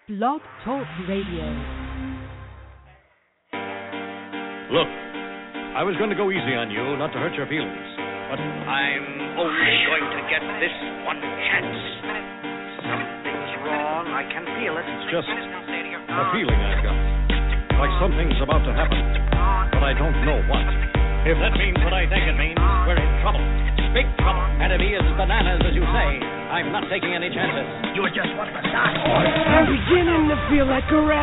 Blog Talk Radio. Look, I was going to go easy on you, not to hurt your feelings, but I'm only going to get this one chance. Something's wrong. I can feel it. It's just a feeling I've got. Like something's about to happen, but I don't know what. If that means what I think it means, we're in trouble. Big trouble. And if he is bananas, as you say, I'm not taking any chances. You were just one of the dark horse. I'm beginning to feel like a rap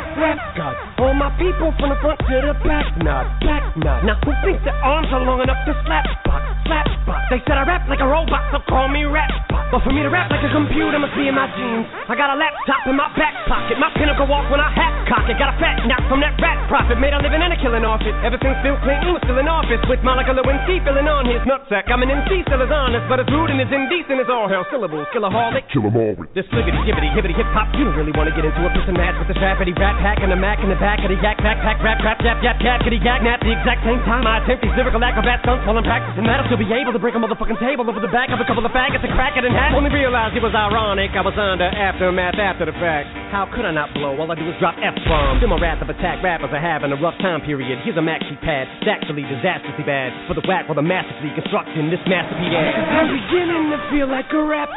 god. All my people from the front to the back nod. Now who thinks their arms are long enough to slap box? They said I rap like a robot, so call me rap bot. But for me to rap like a computer must be in my genes. I got a laptop in my back pocket, my pinnacle walk when I hat cock it. Got a fat knock from that rat profit, made a living and a killing off it. Ever since Bill Clinton was still in office, with Monica Lewinsky filling on his nutsack. I'm an MC, still as honest, but as rude and as indecent as all hell. Syllables, killaholic. Kill 'em all. This fliggity, gibbity, hibbity, hip hop. You don't really want to get into a piss and match with this rappity rap hack and the mac in the back of the yak, backpack, rap, crap, jap, kitty, yak, nap. The exact same time I attempt these lyrical acrobat stunts while I'm practicing that, I'll still be able to break a motherfucking table over the back of a couple of faggots and crack it in half. Only realized it was ironic. I was under aftermath after the fact. How could I not blow? All I do is drop F-bombs. Feel my wrath of attack. Rappers are having a rough time period. Here's a maxi pad. It's actually disastrously bad. For the whack while the masterfully constructing this masterpiece. I'm beginning to feel like a rap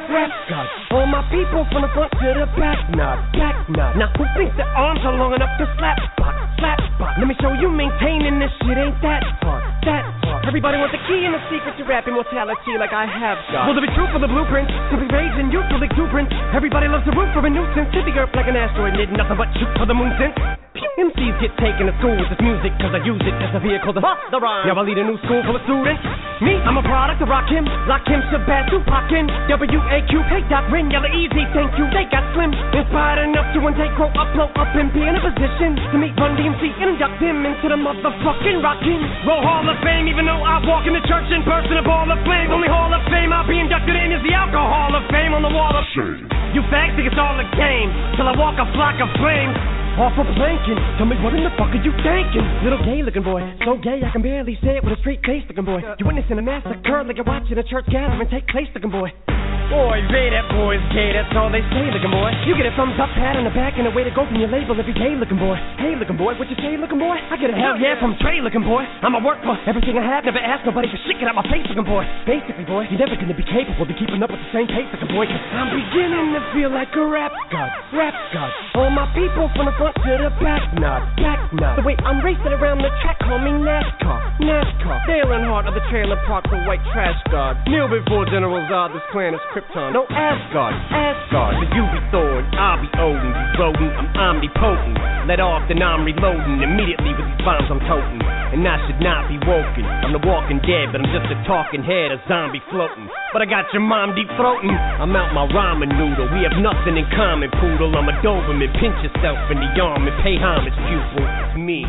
god. All my people from the front to the back nod. Now who thinks their arms are long enough to slap box? Let me show you maintaining this shit ain't that hard. Everybody wants the key and the secret to rap immortality like I have got. Will there be truth for the blueprint? Simply rage and youthful exuberance. Everybody loves to root for a nuisance. Hit the earth like an asteroid, need nothing but shoot for the moon since. MCs get taken to school with this music, cause I use it as a vehicle to fuck the rhyme. Now I lead a new school full of students. Me, I'm a product of Rakim, Lakim, Shabazz, Tupac-in, W.A.Q, hey Doc, Rin, Yella Easy, thank you, they got slim. Inspired enough to one day grow up, blow up, and be in a position to meet Run DMC and induct him into the motherfucking Rockin' Roll Hall of Fame. Even though I walk in the church in person, a ball of flames. Only Hall of Fame I'll be inducted in is the Alcohol of Fame on the wall of shame. You fags think it's all a game, till I walk a flock of flames. Off a planking, tell me what in the fuck are you thinking? Little gay looking boy, so gay I can barely say it with a straight face looking boy. You witnessing a massacre like you're watching a church gathering take place looking boy. Boy, say that boy's gay, that's all they say looking boy. You get a thumbs up, pat on the back, and a way to go from your label if you're gay looking boy. Hey looking boy, what you say looking boy? I get a hell yeah from Trey looking boy. I'ma work for everything I have, never ask nobody for shit, get out my face looking boy. Basically boy, you're never gonna be capable of keeping up with the same pace looking boy. Cause I'm beginning to feel like a rap god. All my people from the front to the back nod. The way I'm racing around the track, call me NASCAR. Dale Earnhardt of the trailer park, the white trash god. Kneel before General Zod, this planet's Krypton. No Asgard. But you be Thor, I'll be Odin. You rodent, I'm omnipotent. Let off, then I'm reloading. Immediately with these bombs I'm toting. And I should not be woken. I'm the walking dead, but I'm just a talking head, a zombie floating. But I got your mom deep throating. I'm out my ramen noodle. We have nothing in common, poodle. I'm a Doberman. Pinch yourself in the arm and pay homage, pupil, to me.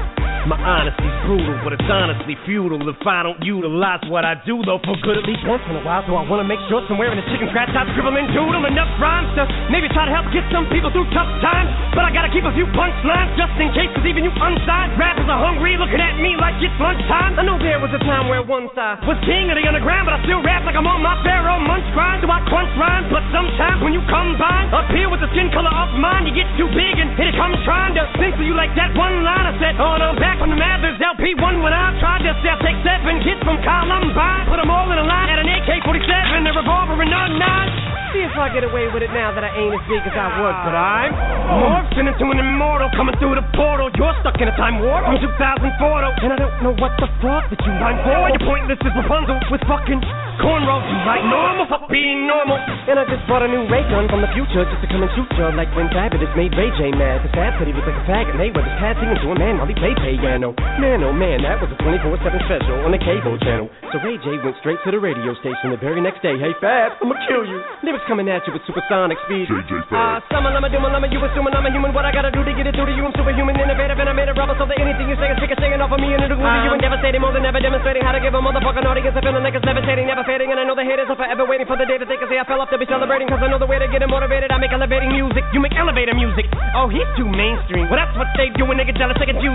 My honesty's brutal, but it's honestly futile if I don't utilize what I do, though, for good at least once in a while. So I wanna make sure somewhere in the chicken scratch I scribble and doodle enough rhymes to maybe try to help get some people through tough times. But I gotta keep a few punchlines just in case, cause even you unsigned rappers are hungry, looking at me like it's lunchtime. I know there was a time where one side was king of the underground, but I still rap like I'm on my Pharaoh Munch grind. So I crunch rhymes, but sometimes when you combine up here with the skin color of mine, you get too big and here it comes trying to censor you like that one line I said. Oh no, back on the Mathers LP1 when I tried to sell, take 7 kids from Columbine, put them all in a line at an AK-47, a revolver and a 9. See if I get away with it now that I ain't as big as I was, but I'm morphing into an immortal coming through the portal. You're stuck in a time warp from 2004 though, and I don't know what the fuck that you rhyme for. You're pointless as Rapunzel with fucking cornrows. You like normal, fuck being normal. And I just bought a new ray gun from the future just to come and shoot you like when Fabulous made Ray J mad. Cause Fab said he was like a faggot, Mayweather's pad singing to a man while he played piano. Man, oh man, that was a 24/7 special on the cable channel. So Ray J went straight to the radio station the very next day. Hey Fab, I'ma kill you. Lyrics coming at you with supersonic speed. JJ Fab. Summer, lama, you assuming I'm a human. What I gotta do to get it through to you? I'm superhuman, innovative, and I made a rubber so that anything you say is sick of singing off of me and it'll glue to you and devastating more than ever, demonstrating how to give a motherfucking audience a feeling like it's levitating, never fading. And I know the haters are forever waiting for the day that they can say I fell off to be celebrating. Cause I know the way to get it motivated. I make elevating music. You make elevator music. Oh, he's too mainstream. Well, that's what they do when they get jealous. They can use it.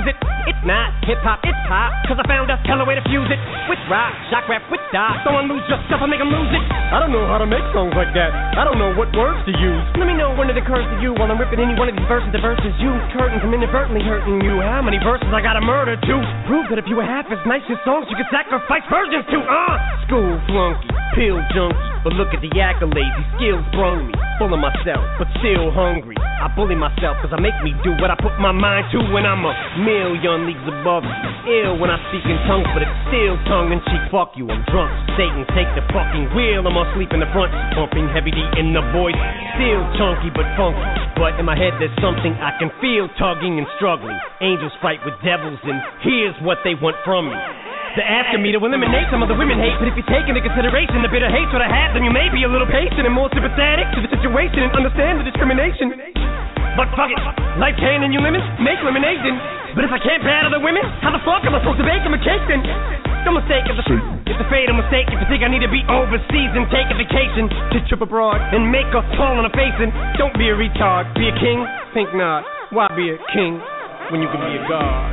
it's not hip-hop, it's pop. Cause I found a hella way to fuse it with rock, shock rap, with dot. Don't lose yourself, I make them lose it. I don't know how to make songs like that. I don't know what words to use. Let me know when it occurs to you while I'm ripping any one of these verses. The verses you curtains, I'm inadvertently hurting you. How many verses I gotta murder to prove that if you were half as nice as songs you could sacrifice versions to? School flunky, pill junkie, but look at the accolades, these skills brung me. Full of myself, but still hungry. I bully myself cause I make me do what I put my mind to when I'm a million leagues above you. Ill when I speak in tongues, but it's still tongue-in-cheek. Fuck you, I'm drunk. Satan, take the fucking wheel. I'm asleep in the front, pumping heavy D in the voice. Still chunky but funky, but in my head there's something I can feel tugging and struggling. Angels fight with devils, and here's what they want from me. They're asking me to eliminate some of the women hate, but if you take into consideration the bitter hatred I have, then you may be a little patient and more sympathetic to the situation and understand the discrimination. But fuck it, life can and you lemons make lemonade then. But if I can't battle the women, how the fuck am I supposed to bake them a cake then? Don't mistake it's a fatal mistake if you think I need to be overseas and take a vacation to trip abroad and make a fall on a face. And don't be a retard, be a king? Think not. Why be a king when you can be a god?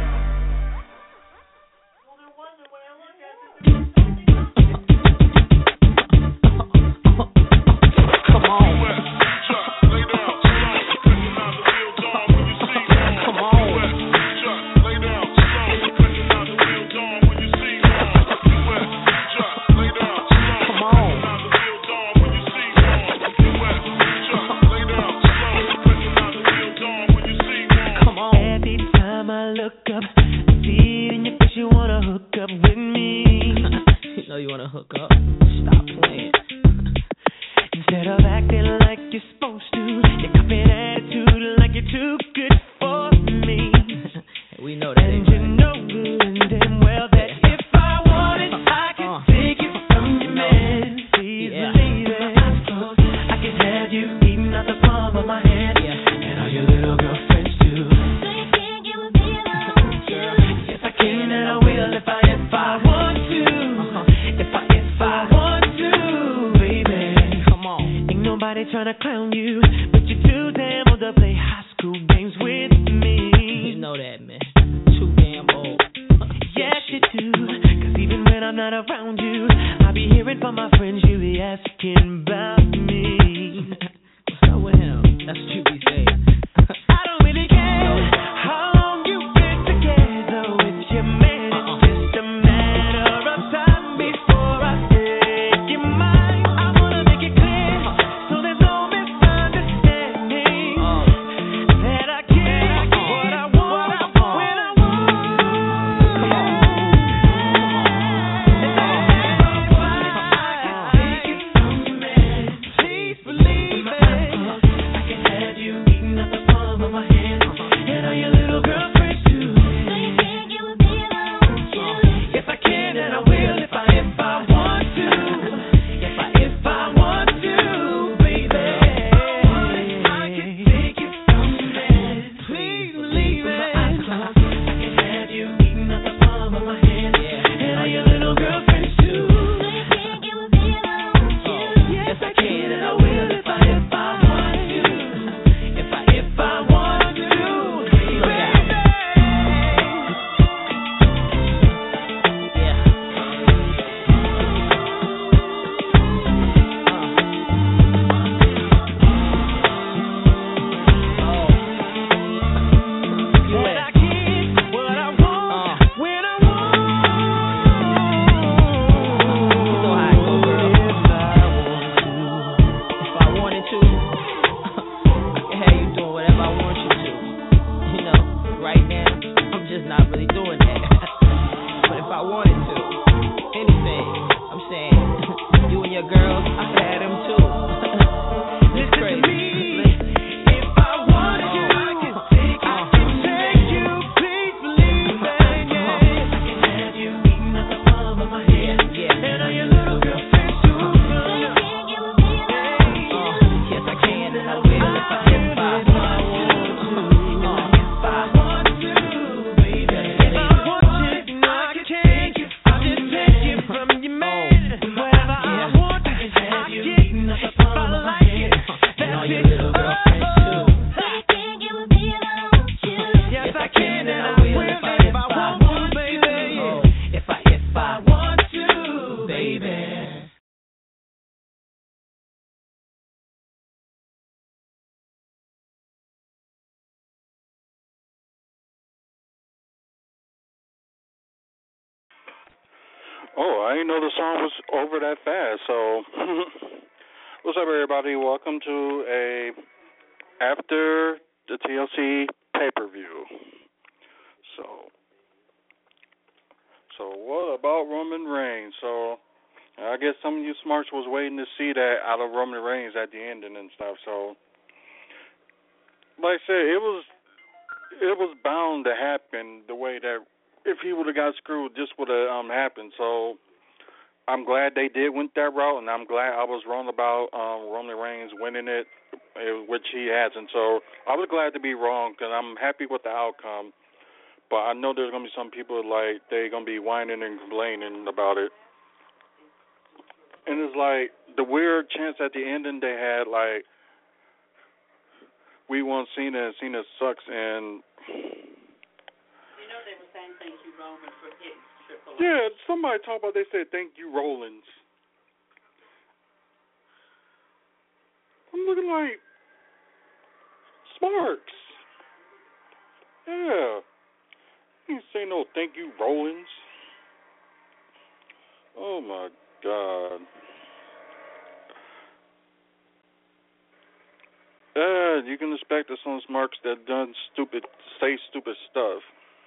Oh, I didn't know the song was over that fast. So, what's up, everybody? Welcome to a after the TLC pay-per-view. So what about Roman Reigns? So, I guess some of you smarts was waiting to see that out of Roman Reigns at the ending and stuff. So, like I said, it was bound to happen the way that if he would have got screwed, this would have happened. So, I'm glad they did went that route, and I'm glad I was wrong about Roman Reigns winning it, which he hasn't. So I was glad to be wrong, because I'm happy with the outcome. But I know there's going to be some people like they're going to be whining and complaining about it. And it's like the weird chance at the ending they had, like, we want Cena and Cena sucks, and they were saying thank you, Roman, for hitting Triple H. Yeah, somebody talked about, they said thank you, Rollins. I'm looking like Smarks. Yeah. You ain't say no thank you, Rollins. Oh my God. You can expect that some Smarks that say stupid stuff.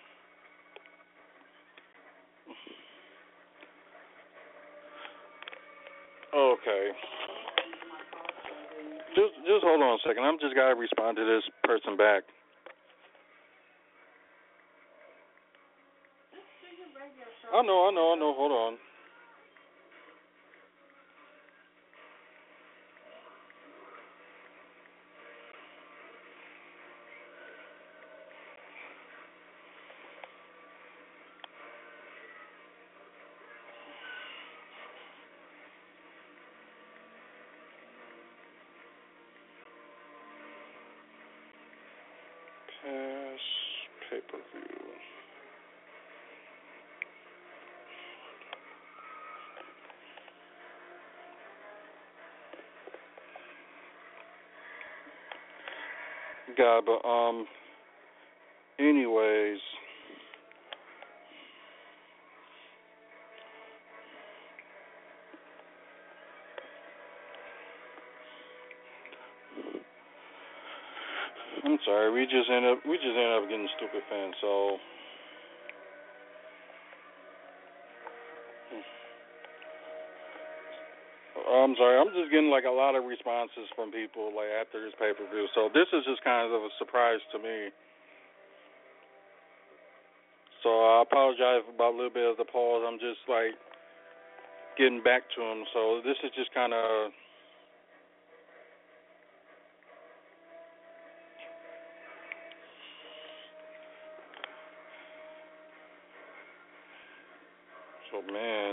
Okay. Just hold on a second. I'm just gotta respond to this person back. I know. Hold on. Past pay-per-view. God, but anyways, I'm sorry. We just end up getting stupid fans. So I'm sorry. I'm just getting like a lot of responses from people like after this pay-per-view. So this is just kind of a surprise to me. So I apologize about a little bit of the pause. I'm just like getting back to him. So this is just kind of. So man.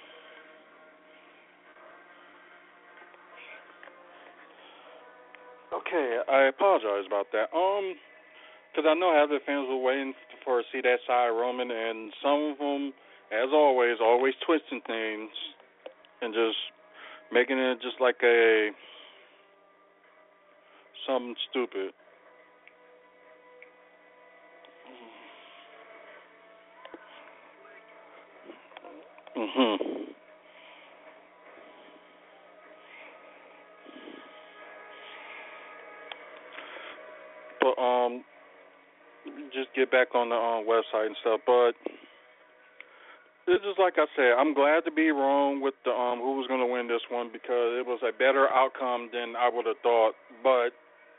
Okay, I apologize about that. Because I know half the fans were waiting for to see that side of Roman, and some of them, as always twisting things and just making it just like something stupid. But just get back on the website and stuff. But it's just like I said, I'm glad to be wrong with the who was going to win this one, because it was a better outcome than I would have thought. But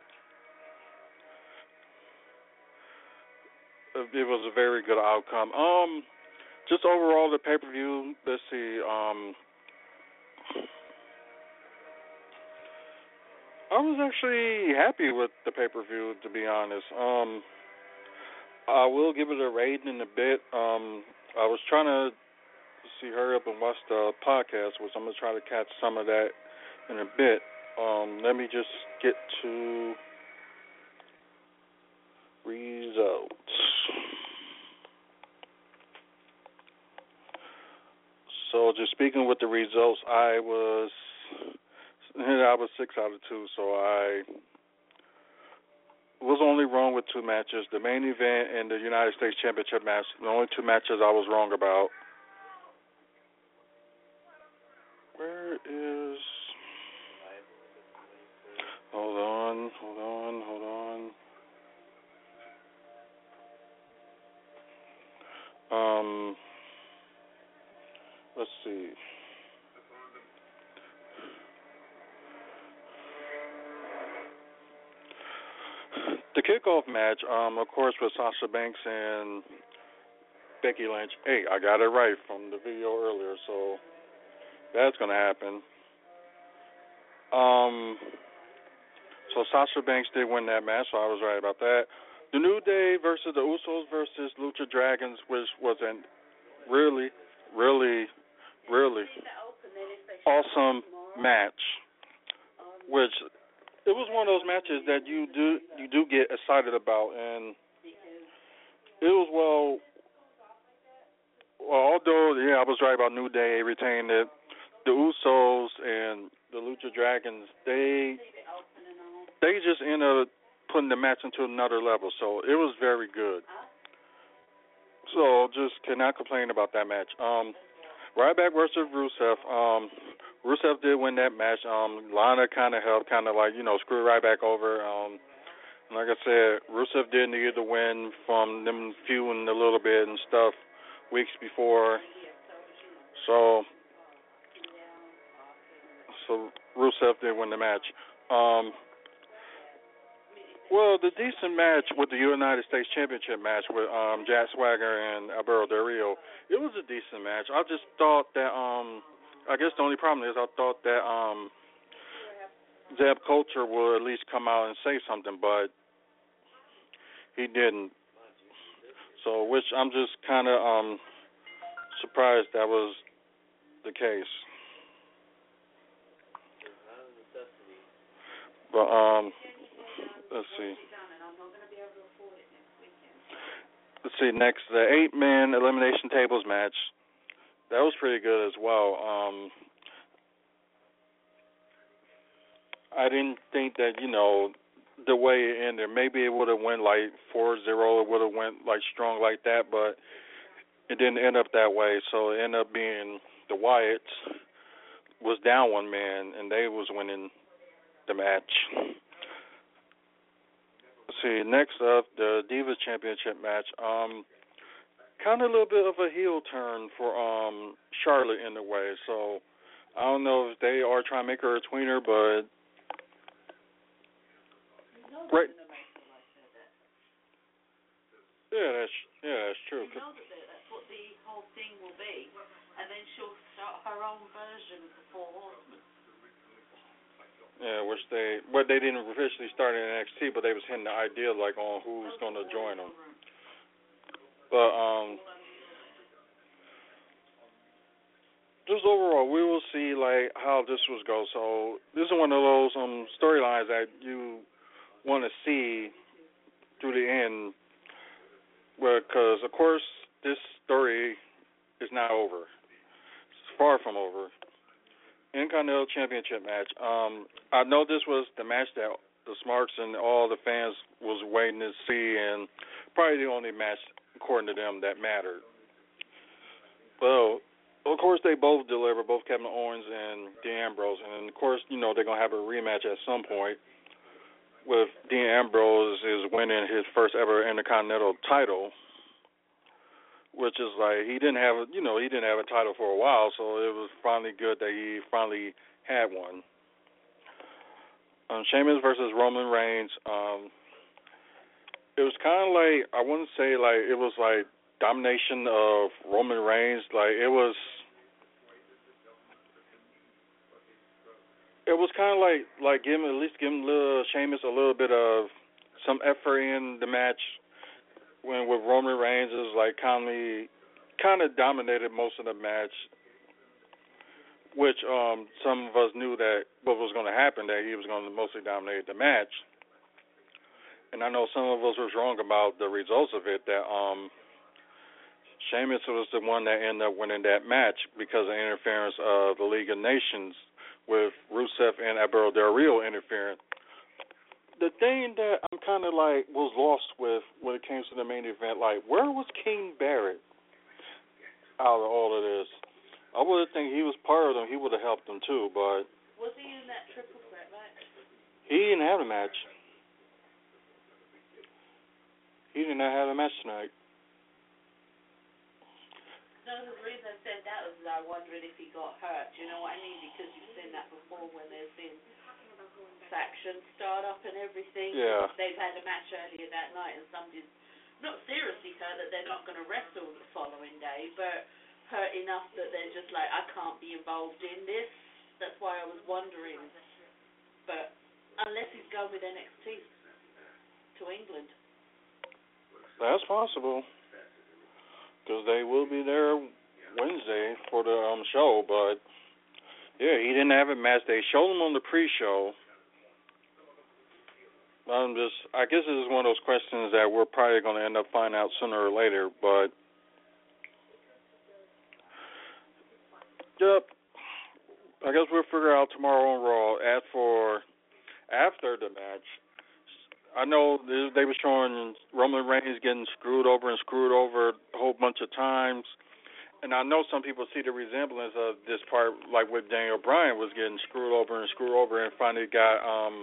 it was a very good outcome. Just overall the pay-per-view. Let's see. I was actually happy with the pay-per-view, to be honest. I will give it a rating in a bit. I was trying to hurry up and watch the podcast, which I'm going to try to catch some of that in a bit. Let me just get to results. So just speaking with the results, I was 6 out of 2, so I was only wrong with 2 matches. The main event and the United States Championship match, the only 2 matches I was wrong about. Where is? Hold on. Let's see. The kickoff match, of course, with Sasha Banks and Becky Lynch. Hey, I got it right from the video earlier, so that's gonna happen. So Sasha Banks did win that match, so I was right about that. The New Day versus the Usos versus Lucha Dragons, which was a really, really, really awesome match. Which it was one of those matches that you do get excited about, and it was although I was right about New Day retaining it. The Usos and the Lucha Dragons, they just ended up putting the match into another level. So it was very good. So just cannot complain about that match. Ryback versus Rusev. Rusev did win that match. Lana kind of helped, screw Ryback over. Like I said, Rusev did need the win from them feuding a little bit and stuff weeks before. So Rusev did win the match. Well, the decent match with the United States Championship match with Jack Swagger and Alberto Del Rio, it was a decent match. I just thought that, I guess the only problem is I thought that Zeb Coulter would at least come out and say something, but he didn't. So, which I'm just kind of surprised that was the case. But let's see. Next, the 8-man elimination tables match. That was pretty good as well. I didn't think that, the way it ended, maybe it would have went like 4-0, it would have went like strong like that, but it didn't end up that way. So it ended up being the Wyatts was down one man, and they was winning the match. Let's see, next up, the Divas Championship match. Kind of a little bit of a heel turn for Charlotte in a way. So I don't know if they are trying to make her a tweener, but right. Yeah, that's true. You know that's what the whole thing will be, and then she'll start her own version of the Four Horsemen. Yeah, they didn't officially start in NXT, but they was hitting the idea like on who's going to join them. But just overall, we will see like how this was go. So this is one of those storylines that you want to see through the end, because of course this story is not over. It's far from over. Intercontinental Championship match. I know this was the match that the Smarks and all the fans was waiting to see, and probably the only match, according to them, that mattered. Well, of course, they both delivered, both Kevin Owens and Dean Ambrose, and of course, they're going to have a rematch at some point with Dean Ambrose is winning his first ever Intercontinental title, which is like he didn't have a title for a while, so it was finally good that he finally had one. Sheamus versus Roman Reigns. It was kind of like, I wouldn't say like it was like domination of Roman Reigns. Like it was kind of like giving Sheamus a little bit of some effort in the match. When with Roman Reigns is like kind of dominated most of the match, which some of us knew that what was going to happen, that he was going to mostly dominate the match. And I know some of us was wrong about the results of it, that Sheamus was the one that ended up winning that match because of interference of the League of Nations with Rusev and Alberto Del Rio interfering. The thing that I'm kind of like was lost with when it came to the main event, like where was King Barrett out of all of this? I would think he was part of them. He would have helped them too, but Was he in that triple threat match? he didn't have a match. He did not have a match tonight. No, the reason I said that was I wondered if he got hurt. Do you know what I mean? Because you've seen that before when there's been factions start up and everything. Yeah. They've had a match earlier that night and somebody's not seriously hurt that they're not going to wrestle the following day, but hurt enough that they're just like, I can't be involved in this. That's why I was wondering. But unless he's going with NXT to England. That's possible. Because they will be there Wednesday for the show, but yeah, he didn't have a match. They showed him on the pre-show. I guess this is one of those questions that we're probably going to end up finding out sooner or later, but yep. I guess we'll figure out tomorrow on Raw. As for after the match, I know they were showing Roman Reigns getting screwed over a whole bunch of times. And I know some people see the resemblance of this part, like with Daniel Bryan was getting screwed over and finally got,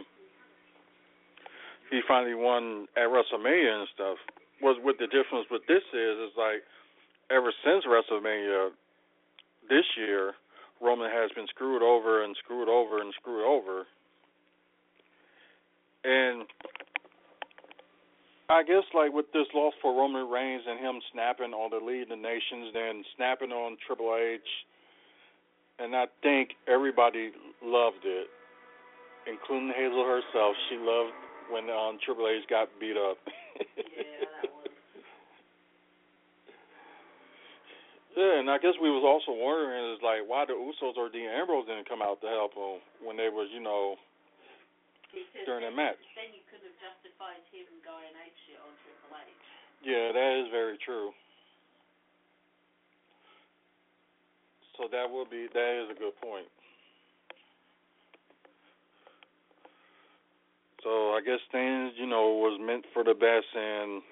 he finally won at WrestleMania and stuff. What the difference with this is like, ever since WrestleMania this year, Roman has been screwed over. And I guess, like, with this loss for Roman Reigns and him snapping on the League of Nations, then snapping on Triple H, and I think everybody loved it, including Hazel herself. She loved when Triple H got beat up. Yeah, that was. Yeah, and I guess we was also wondering, is like, why the Usos or Dean Ambrose didn't come out to help him when they was, Because during the match. Then you could have justified him going apeshit on Triple H. Yeah, that is very true. So that is a good point. So I guess things, was meant for the best, and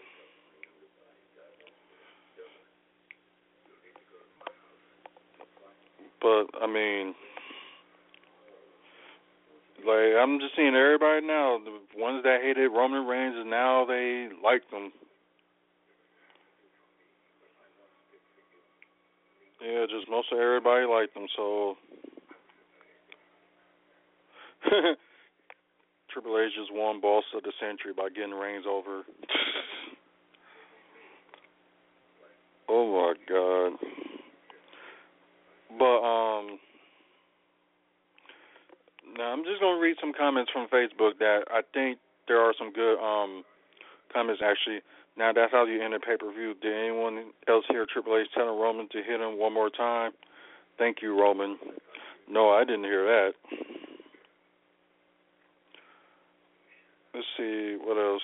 but I mean, like, I'm just seeing everybody now, the ones that hated Roman Reigns, and now they like them. Yeah, just most of everybody liked them, so Triple H just won Boss of the Century by getting Reigns over. Oh my God. But now I'm just gonna read some comments from Facebook that I think there are some good comments actually. Now that's how you end a pay-per-view. Did anyone else hear Triple H telling Roman to hit him one more time? Thank you, Roman. No, I didn't hear that. Let's see, what else?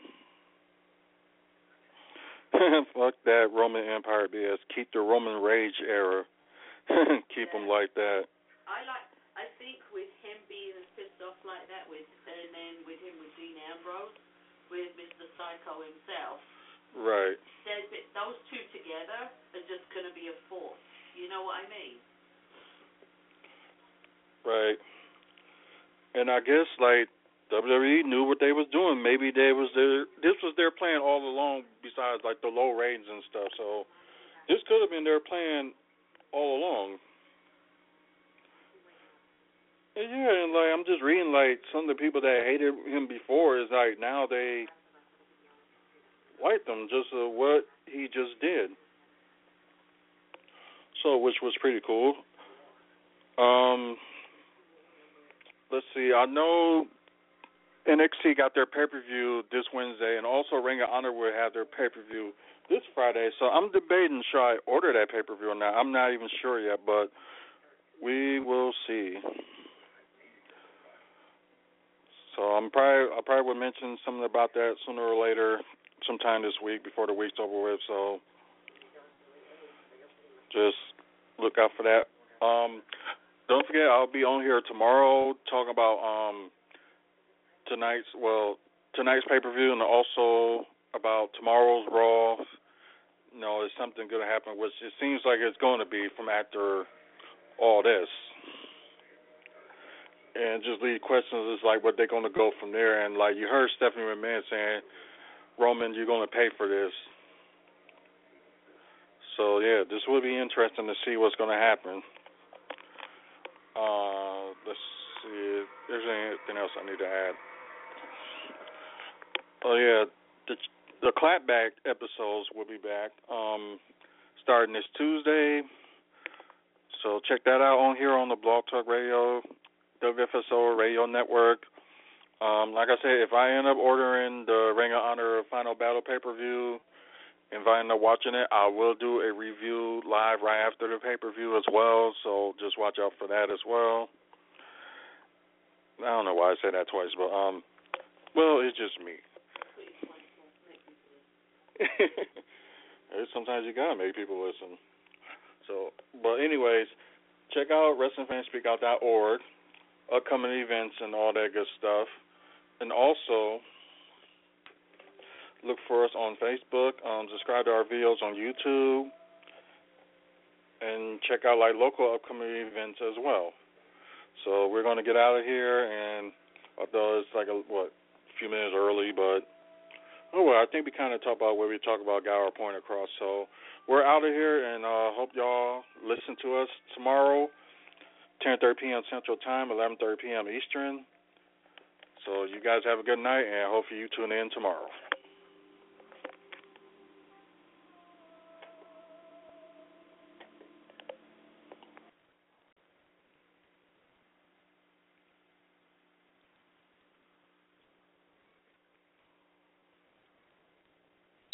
Fuck that Roman Empire BS. Keep the Roman Rage era. Keep them like that. I think with him being as pissed off like that, and then with him with Dean Ambrose, with Mr. Psycho himself. Right. Those two together are just going to be a force. You know what I mean? Right. And I guess, like, WWE knew what they was doing. Maybe this was their plan all along, besides, like, the low ratings and stuff. So this could have been their plan all along. And yeah, and, like, I'm just reading, like, some of the people that hated him before is, like, now they liked him just what he just did. So, which was pretty cool. Let's see, I know NXT got their pay-per-view this Wednesday, and also Ring of Honor will have their pay-per-view this Friday. So I'm debating, should I order that pay-per-view or not? I'm not even sure yet, but we will see. So I probably will mention something about that sooner or later, sometime this week before the week's over with. So just look out for that. Don't forget, I'll be on here tomorrow talking about tonight's pay-per-view, and also about tomorrow's Raw. Is something going to happen, which it seems like it's going to be from after all this. And just leave questions is like what they're going to go from there. And like you heard Stephanie McMahon saying, Roman, you're going to pay for this. So yeah, this will be interesting to see what's going to happen. Let's see if there's anything else I need to add. Oh yeah, the clapback episodes will be back starting this Tuesday. So check that out on here on the Blog Talk Radio, WFSO Radio Network. Like I said, if I end up ordering the Ring of Honor Final Battle pay-per-view, if I end up watching it, I will do a review live right after the pay-per-view as well. So just watch out for that as well. I don't know why I said that twice, but well, it's just me. Sometimes you gotta make people listen. So, but anyways, check out WrestlingFansSpeakOut.org, upcoming events and all that good stuff, and also look for us on Facebook. Subscribe to our videos on YouTube, and check out like local upcoming events as well. So we're gonna get out of here, and although it's like a few minutes early, but I think we kind of talked about what we talked about, got our point across. So we're out of here, and hope y'all listen to us tomorrow, 10:30 p.m. Central Time, 11:30 p.m. Eastern. So you guys have a good night, and hopefully you tune in tomorrow.